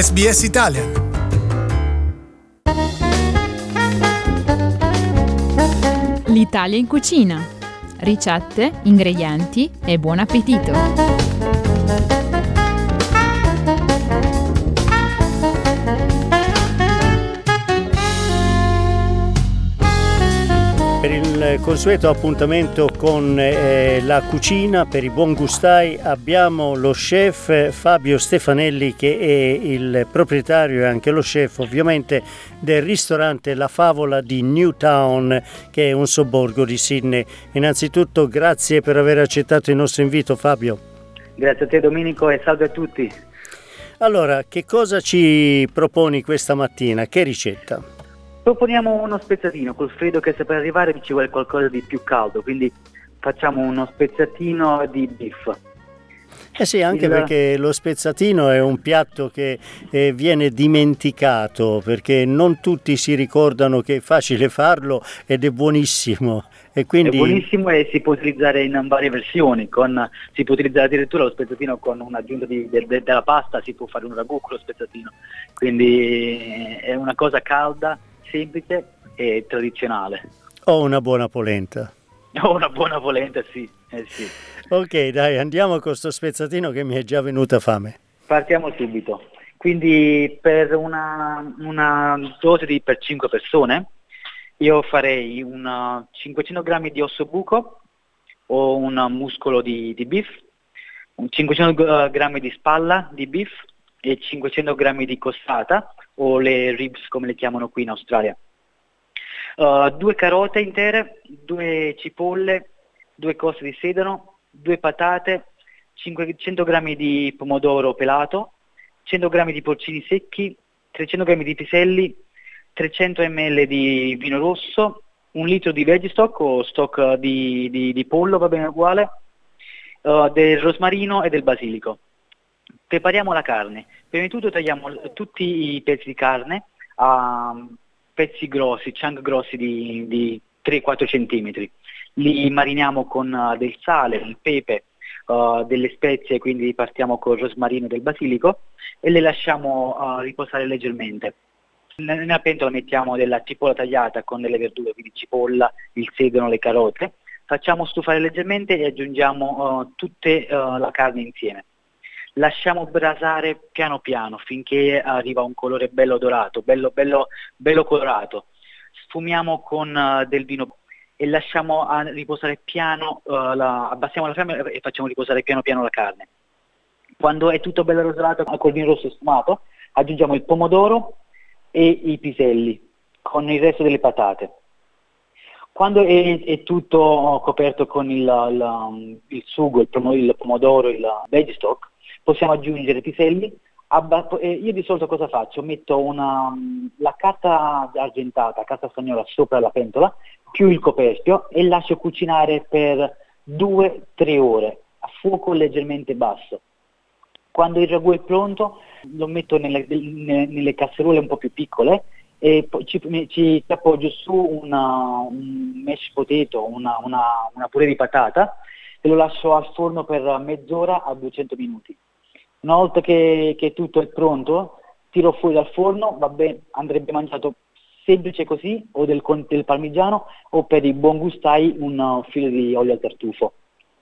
SBS Italian. L'Italia in cucina. Ricette, ingredienti e buon appetito. Per il consueto appuntamento con la cucina, per i buon gustai, abbiamo lo chef Fabio Stefanelli, che è il proprietario e anche lo chef ovviamente del ristorante La Favola di Newtown, che è un sobborgo di Sydney. Innanzitutto grazie per aver accettato il nostro invito, Fabio. Grazie a te Domenico e salve a tutti. Allora, che cosa ci proponi questa mattina? Che ricetta? Proponiamo uno spezzatino, col freddo che sta per arrivare ci vuole qualcosa di più caldo, quindi facciamo uno spezzatino di beef. Eh sì, anche perché lo spezzatino è un piatto che viene dimenticato, perché non tutti si ricordano che è facile farlo ed è buonissimo. E quindi... È buonissimo e si può utilizzare in varie versioni, si può utilizzare addirittura lo spezzatino con un'aggiunta della pasta, si può fare un ragù con lo spezzatino, quindi è una cosa calda, semplice e tradizionale. O una buona polenta. O una buona polenta, sì. Sì. Ok, dai, andiamo con questo spezzatino che mi è già venuta fame. Partiamo subito. Quindi per una dose per 5 persone io farei 500 grammi di ossobuco o un muscolo di beef, 500 grammi di spalla di beef e 500 grammi di costata o le ribs come le chiamano qui in Australia. 2 carote intere, 2 cipolle, 2 coste di sedano, 2 patate, 500 grammi di pomodoro pelato, 100 grammi di porcini secchi, 300 grammi di piselli, 300 ml di vino rosso, 1 litro di veggie-stock o stock di pollo, va bene uguale, del rosmarino e del basilico. Prepariamo la carne. Prima di tutto tagliamo tutti i pezzi di carne a pezzi grossi, chunk grossi di 3-4 cm. Li mariniamo con del sale, il pepe, delle spezie, quindi partiamo col rosmarino e del basilico e le lasciamo riposare leggermente. Nella pentola mettiamo della cipolla tagliata con delle verdure, quindi cipolla, il sedano, le carote. Facciamo stufare leggermente e aggiungiamo tutta la carne insieme. Lasciamo brasare piano piano finché arriva un colore bello dorato, bello colorato. Sfumiamo con del vino e lasciamo riposare piano, abbassiamo la fiamma e facciamo riposare piano piano la carne. Quando è tutto bello rosato col vino rosso sfumato, aggiungiamo il pomodoro e i piselli con il resto delle patate. Quando è tutto coperto con il sugo, il pomodoro, il veggie-stock, possiamo aggiungere i piselli. Io di solito cosa faccio? Metto la carta argentata, carta stagnola sopra la pentola, più il coperchio e lascio cucinare per 2-3 ore a fuoco leggermente basso. Quando il ragù è pronto lo metto nelle casserole un po' più piccole e poi ci appoggio su un mashed potato, una purè di patata e lo lascio al forno per mezz'ora a 200 minuti. Una volta che tutto è pronto, tiro fuori dal forno, andrebbe mangiato semplice così, o del parmigiano, o per i buon gustai un filo di olio al tartufo.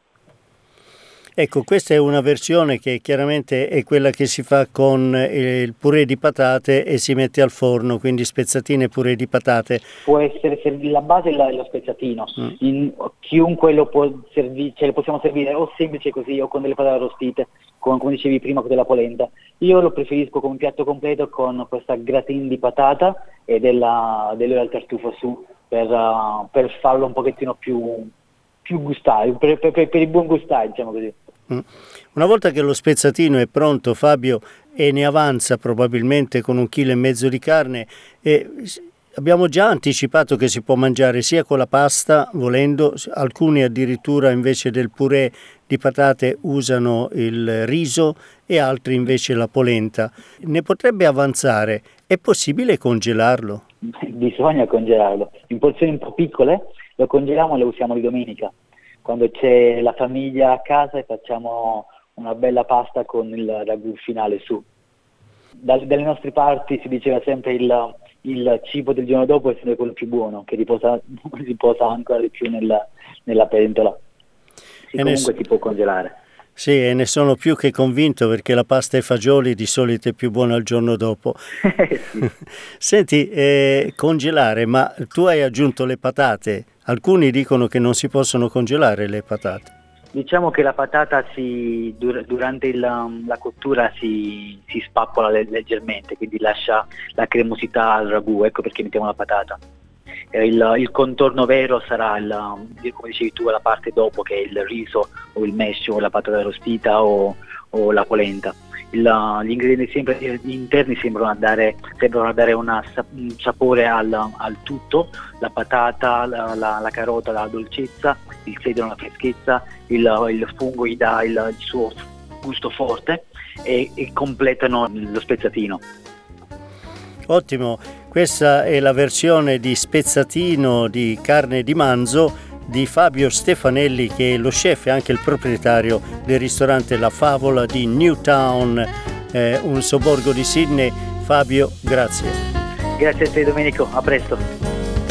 Ecco, questa è una versione che chiaramente è quella che si fa con il purè di patate e si mette al forno, quindi spezzatine e purè di patate. Può essere la base è lo spezzatino, chiunque lo può servire, ce le possiamo servire o semplice così o con delle patate arrostite, come dicevi prima con della polenta. Io lo preferisco come piatto completo con questa gratin di patata e dell'olio al tartufo su per farlo un pochettino più gustare, per il buon gustare, diciamo così. Una volta che lo spezzatino è pronto, Fabio, e ne avanza probabilmente con 1,5 kg di carne, abbiamo già anticipato che si può mangiare sia con la pasta, volendo, alcuni addirittura invece del purè di patate usano il riso e altri invece la polenta. Ne potrebbe avanzare, è possibile congelarlo? Bisogna congelarlo, in porzioni un po' piccole, lo congeliamo e lo usiamo di domenica, quando c'è la famiglia a casa e facciamo una bella pasta con il ragù finale su. dalle nostre parti si diceva sempre il cibo del giorno dopo è sempre quello più buono, che riposa ancora di più nella pentola. Comunque si può congelare. Sì, e ne sono più che convinto, perché la pasta e fagioli di solito è più buona il giorno dopo. Sì. Senti, congelare, ma tu hai aggiunto le patate. Alcuni dicono che non si possono congelare le patate. Diciamo che la patata durante la cottura si spappola leggermente, quindi lascia la cremosità al ragù, ecco perché mettiamo la patata. Il contorno vero sarà, come dicevi tu, la parte dopo, che è il riso o il mash o la patata arrostita o la polenta. Gli ingredienti sempre interni sembrano dare un sapore al tutto: la patata, la carota, la dolcezza, il sedano, la freschezza, il fungo gli dà il suo gusto forte e completano lo spezzatino. Ottimo, questa è la versione di spezzatino di carne di manzo di Fabio Stefanelli, che è lo chef e anche il proprietario del ristorante La Favola di Newtown, un sobborgo di Sydney. Fabio, grazie. Grazie a te Domenico, a presto.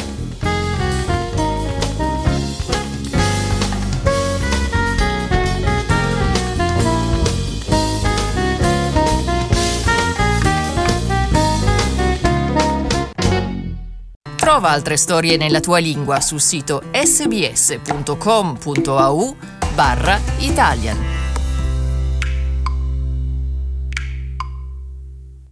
Trova altre storie nella tua lingua sul sito sbs.com.au/Italian.